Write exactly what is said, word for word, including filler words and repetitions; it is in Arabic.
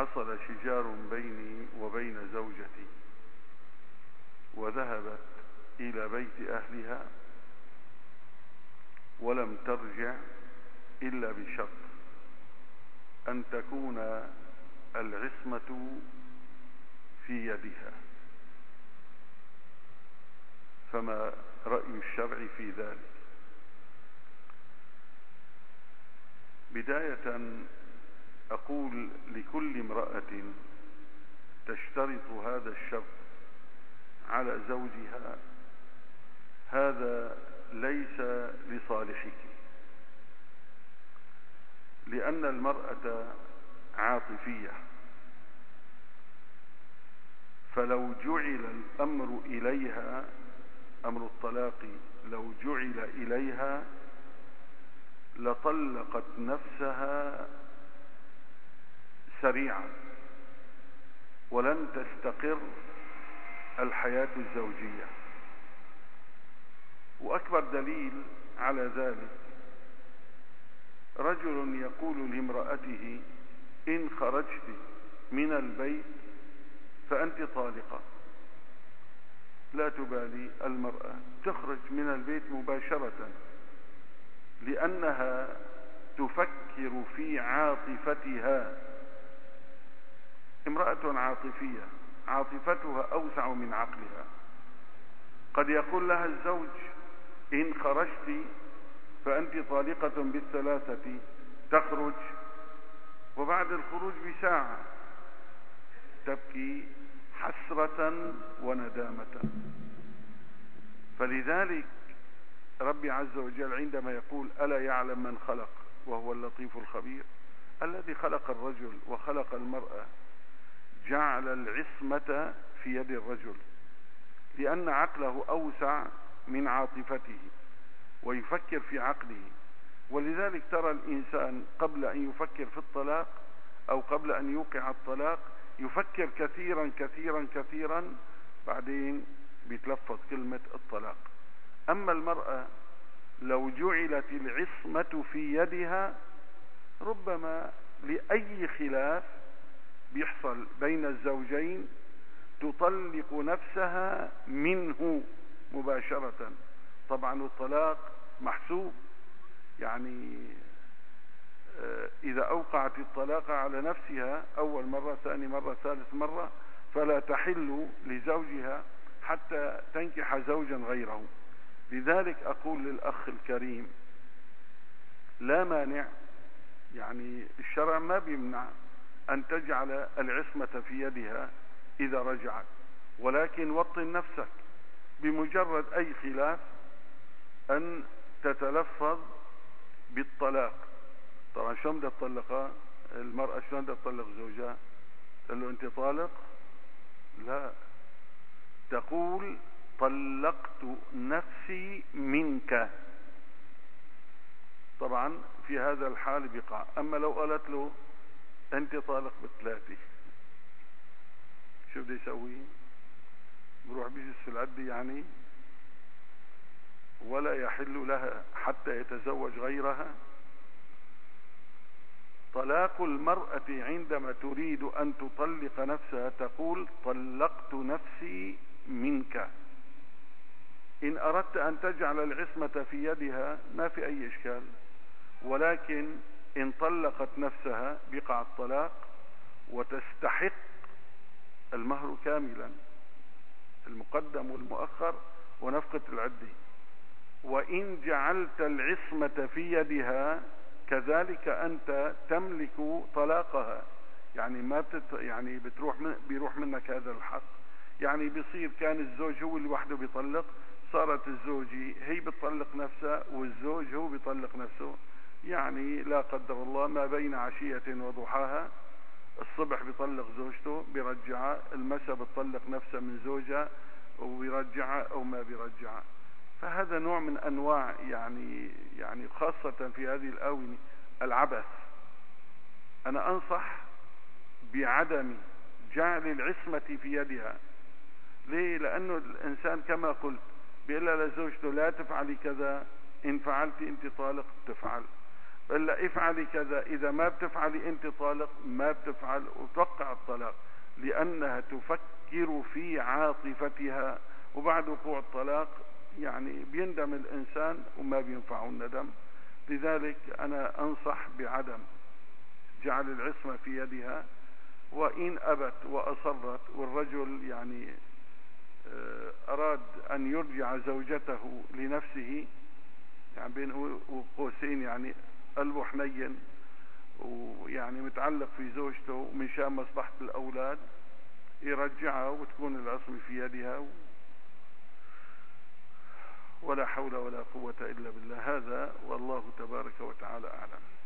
حصل شجار بيني وبين زوجتي وذهبت إلى بيت أهلها ولم ترجع إلا بشرط أن تكون العصمة في يدها، فما رأي الشرع في ذلك؟ بداية أقول لكل امرأة تشترط هذا الشرط على زوجها هذا ليس لصالحك، لأن المرأة عاطفية، فلو جعل الأمر إليها، أمر الطلاق لو جعل إليها لطلقت نفسها سريعا ولن تستقر الحياة الزوجية. وأكبر دليل على ذلك رجل يقول لامرأته إن خرجت من البيت فأنت طالقة. لا تبالي المرأة تخرج من البيت مباشرة لأنها تفكر في عاطفتها. امرأة عاطفية عاطفتها أوسع من عقلها. قد يقول لها الزوج إن خرجت فأنت طالقة بالثلاثة، تخرج وبعد الخروج بساعة تبكي حسرة وندامة. فلذلك ربي عز وجل عندما يقول ألا يعلم من خلق وهو اللطيف الخبير، الذي خلق الرجل وخلق المرأة جعل العصمة في يد الرجل، لأن عقله أوسع من عاطفته ويفكر في عقله. ولذلك ترى الإنسان قبل أن يفكر في الطلاق أو قبل أن يوقع الطلاق يفكر كثيرا كثيرا كثيرا، بعدين بيتلفظ كلمة الطلاق. أما المرأة لو جعلت العصمة في يدها ربما لأي خلاف بيحصل بين الزوجين تطلق نفسها منه مباشرة. طبعا الطلاق محسوب، يعني إذا أوقعت الطلاق على نفسها أول مرة ثاني مرة ثالث مرة فلا تحل لزوجها حتى تنكح زوجا غيره. لذلك أقول للأخ الكريم لا مانع، يعني الشرع ما بيمنع أن تجعل العصمة في يدها إذا رجعت، ولكن وطن نفسك بمجرد أي خلاف أن تتلفظ بالطلاق. طبعا شلون بدها تطلقها المرأة؟ شلون بدها تطلق زوجها؟ تقول له أنت طالق؟ لا، تقول طلقت نفسي منك. طبعا في هذا الحال بقع. أما لو قالت له أنت طالق بالثلاثة، شو بده يسوي؟ بروح بيجلس في العدة يعني، ولا يحل لها حتى يتزوج غيرها. طلاق المرأة عندما تريد أن تطلق نفسها تقول طلقت نفسي منك. إن أردت أن تجعل العصمة في يدها ما في أي إشكال، ولكن إن طلقت نفسها بقع الطلاق وتستحق المهر كاملا، المقدم والمؤخر ونفقة العدة. وإن جعلت العصمة في يدها كذلك أنت تملك طلاقها، يعني ما بتت... يعني بتروح من... بيروح منك هذا الحق. يعني بيصير كان الزوج هو اللي وحده بيطلق، صارت الزوجة هي بتطلق نفسها والزوج هو بيطلق نفسه. يعني لا قدر الله ما بين عشية وضحاها الصبح بيطلق زوجته بيرجعها، المساء بتطلق نفسها من زوجها وبيرجعها أو ما بيرجعها. فهذا نوع من أنواع يعني يعني خاصة في هذه الآونة العبث. أنا أنصح بعدم جعل العصمة في يدها. ليه؟ لأنه الإنسان كما قلت بيقول لزوجته لا تفعلي كذا، إن فعلت أنت طالق تفعل. إلا افعلي كذا، إذا ما بتفعلي أنت طالق، ما بتفعل وتوقع الطلاق، لأنها تفكر في عاطفتها، وبعد وقوع الطلاق يعني بيندم الإنسان وما بينفعه الندم. لذلك أنا أنصح بعدم جعل العصمة في يدها، وإن أبت وأصرت والرجل يعني أراد أن يرجع زوجته لنفسه، يعني بين قوسين يعني قلبه حنين ويعني متعلق في زوجته من شان مصلحة الأولاد، يرجعها وتكون العصمة في يدها، ولا حول ولا قوة إلا بالله. هذا والله تبارك وتعالى أعلم.